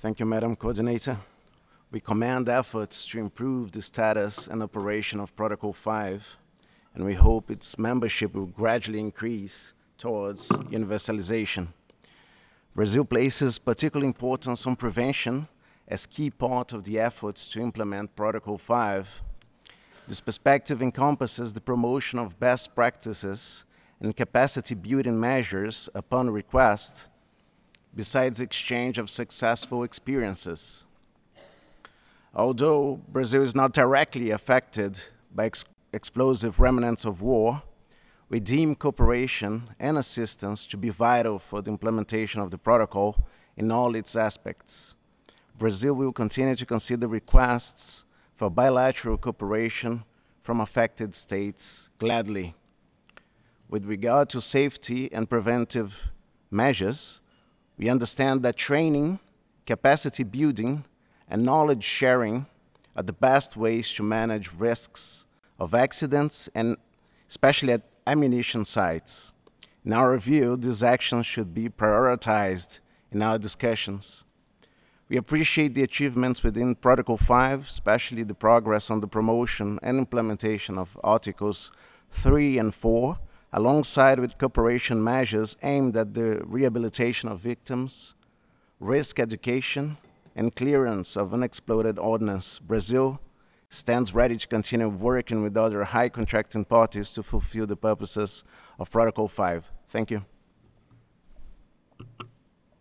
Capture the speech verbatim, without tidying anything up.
Thank you, Madam Coordinator. We commend efforts to improve the status and operation of Protocol five, and we hope its membership will gradually increase towards universalization. Brazil places particular importance on prevention as key part of the efforts to implement Protocol five. This perspective encompasses the promotion of best practices and capacity building measures upon request, besides exchange of successful experiences. Although Brazil is not directly affected by ex explosive remnants of war, we deem cooperation and assistance to be vital for the implementation of the protocol in all its aspects. Brazil will continue to consider requests for bilateral cooperation from affected states gladly. With regard to safety and preventive measures, we understand that training, capacity building, and knowledge sharing are the best ways to manage risks of accidents, and especially at ammunition sites. In our view, these actions should be prioritized in our discussions. We appreciate the achievements within Protocol five, especially the progress on the promotion and implementation of Articles three and four, alongside with cooperation measures aimed at the rehabilitation of victims, risk education, and clearance of unexploded ordnance. Brazil stands ready to continue working with other high contracting parties to fulfill the purposes of Protocol five. Thank you.